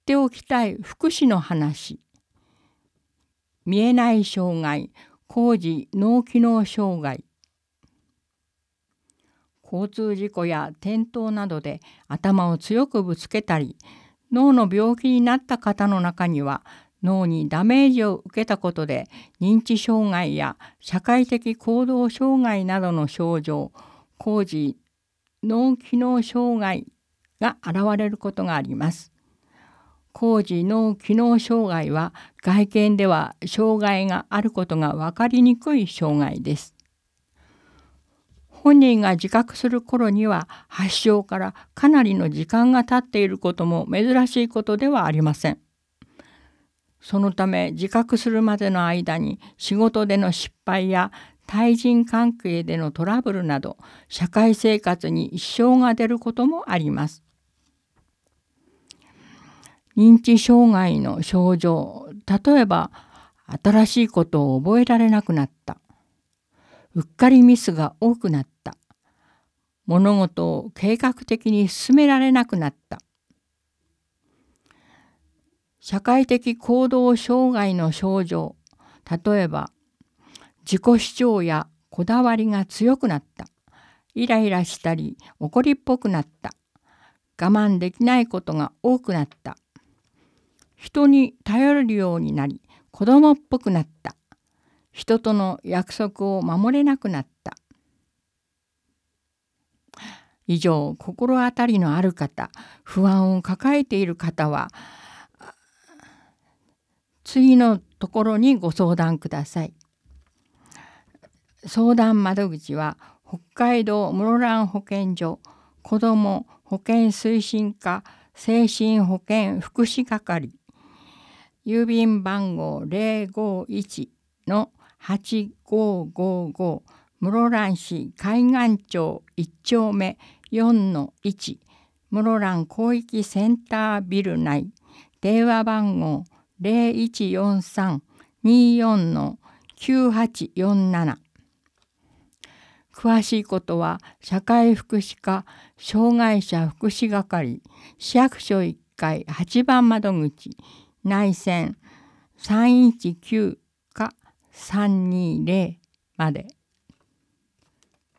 っておきたい福祉の話。見えない障害、高次脳機能障害。交通事故や転倒などで頭を強くぶつけたり、脳の病気になった方の中には、脳にダメージを受けたことで認知障害や社会的行動障害などの症状、高次脳機能障害が現れることがあります。高次脳機能障害は外見では障害があることが分かりにくい障害です。本人が自覚する頃には発症からかなりの時間が経っていることも珍しいことではありません。そのため自覚するまでの間に仕事での失敗や対人関係でのトラブルなど社会生活に支障が出ることもあります。認知障害の症状、例えば新しいことを覚えられなくなった、うっかりミスが多くなった、物事を計画的に進められなくなった。社会的行動障害の症状、例えば自己主張やこだわりが強くなった、イライラしたり怒りっぽくなった、我慢できないことが多くなった、人に頼れるようになり子供っぽくなった、人との約束を守れなくなった。以上、心当たりのある方、不安を抱えている方は次のところにご相談ください。相談窓口は北海道室蘭保健所子ども保健推進課精神保健福祉係、郵便番号 051-8555 室蘭市海岸町1丁目 4-1 室蘭広域センタービル内、電話番号 0143-24-9847。詳しいことは社会福祉課障害者福祉係市役所1階8番窓口内線319-320まで。